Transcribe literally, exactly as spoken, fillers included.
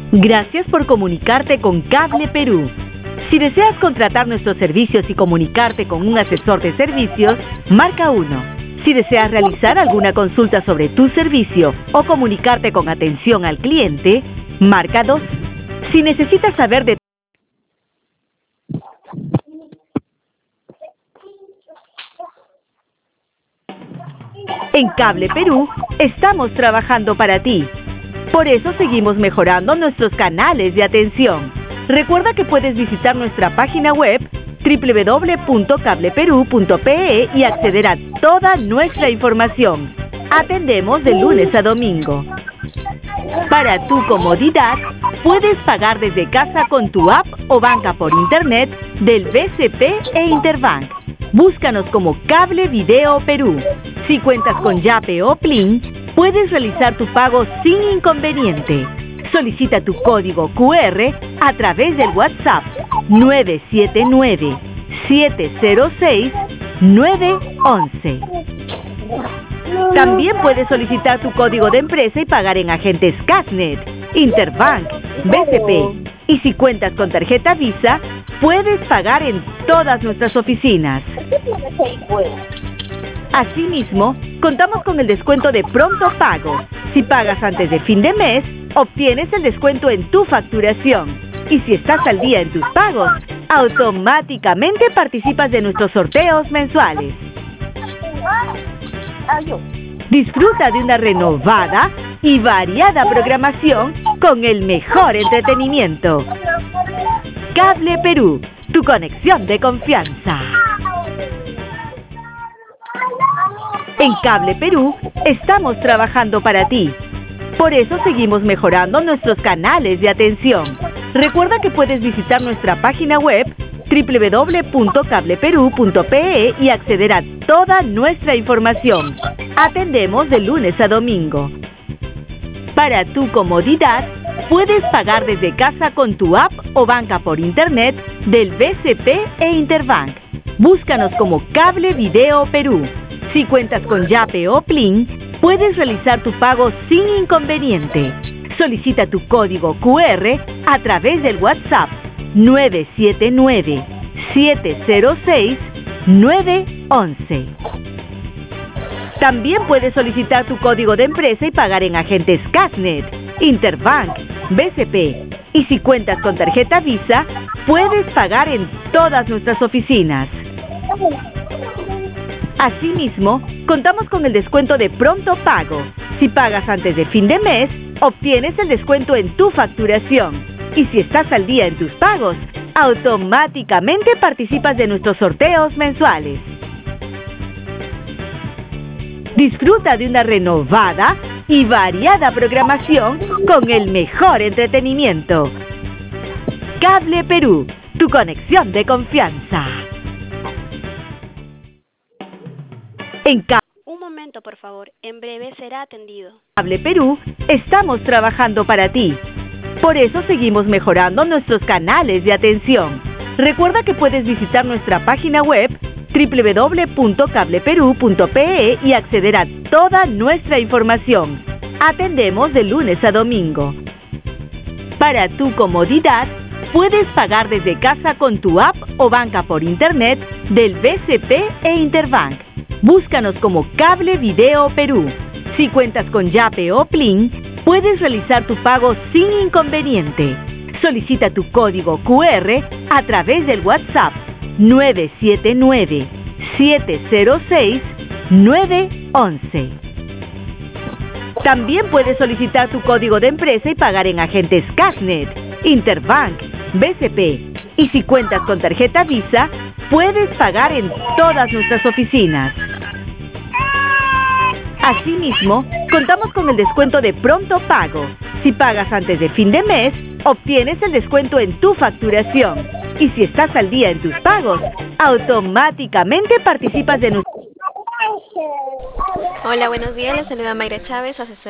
Gracias por comunicarte con Cable Perú. Si deseas contratar nuestros servicios y comunicarte con un asesor de servicios, marca uno. Si deseas realizar alguna consulta sobre tu servicio o comunicarte con atención al cliente, marca dos. Si necesitas saber de En Cable Perú, estamos trabajando para ti. Por eso seguimos mejorando nuestros canales de atención. Recuerda que puedes visitar nuestra página web doble u doble u doble u punto cable perú punto pe e y acceder a toda nuestra información. Atendemos de lunes a domingo. Para tu comodidad, puedes pagar desde casa con tu app o banca por internet del B C P e Interbank. Búscanos como Cable Video Perú. Si cuentas con Yape o Plin, puedes realizar tu pago sin inconveniente. Solicita tu código cu erre a través del WhatsApp nueve siete nueve, siete cero seis, nueve uno uno. También puedes solicitar tu código de empresa y pagar en agentes Casnet, Interbank, B C P. Y si cuentas con tarjeta Visa, puedes pagar en todas nuestras oficinas. Asimismo, contamos con el descuento de pronto pago. Si pagas antes de fin de mes, obtienes el descuento en tu facturación. Y si estás al día en tus pagos, automáticamente participas de nuestros sorteos mensuales. Disfruta de una renovada y variada programación con el mejor entretenimiento. Cable Perú, tu conexión de confianza. En Cable Perú, estamos trabajando para ti. Por eso seguimos mejorando nuestros canales de atención. Recuerda que puedes visitar nuestra página web doble u doble u doble u punto cable perú punto pe e y acceder a toda nuestra información. Atendemos de lunes a domingo. Para tu comodidad, puedes pagar desde casa con tu app o banca por internet del B C P e Interbank. Búscanos como Cable Video Perú. Si cuentas con Yape o Plin, puedes realizar tu pago sin inconveniente. Solicita tu código cu erre a través del WhatsApp nueve siete nueve, siete cero seis, nueve uno uno. También puedes solicitar tu código de empresa y pagar en agentes Casnet, Interbank, B C P. Y si cuentas con tarjeta Visa, puedes pagar en todas nuestras oficinas. Asimismo, contamos con el descuento de pronto pago. Si pagas antes de fin de mes, obtienes el descuento en tu facturación. Y si estás al día en tus pagos, automáticamente participas de nuestros sorteos mensuales. Disfruta de una renovada y variada programación con el mejor entretenimiento. Cable Perú, tu conexión de confianza. En Cable Un momento, por favor. En breve será atendido. Cable Perú, estamos trabajando para ti. Por eso seguimos mejorando nuestros canales de atención. Recuerda que puedes visitar nuestra página web doble u doble u doble u punto cable perú punto pe e y acceder a toda nuestra información. Atendemos de lunes a domingo. Para tu comodidad, puedes pagar desde casa con tu app o banca por internet del B C P e Interbank. Búscanos como Cable Video Perú. Si cuentas con Yape o Plin, puedes realizar tu pago sin inconveniente. Solicita tu código cu erre a través del WhatsApp nueve siete nueve, siete cero seis, nueve uno uno. También puedes solicitar tu código de empresa y pagar en agentes Casnet, Interbank, B C P. Y si cuentas con tarjeta Visa, puedes pagar en todas nuestras oficinas. Asimismo, contamos con el descuento de pronto pago. Si pagas antes de fin de mes, obtienes el descuento en tu facturación. Y si estás al día en tus pagos, automáticamente participas de nuestro... Hola, buenos días. Les saluda Mayra Chávez, asesora.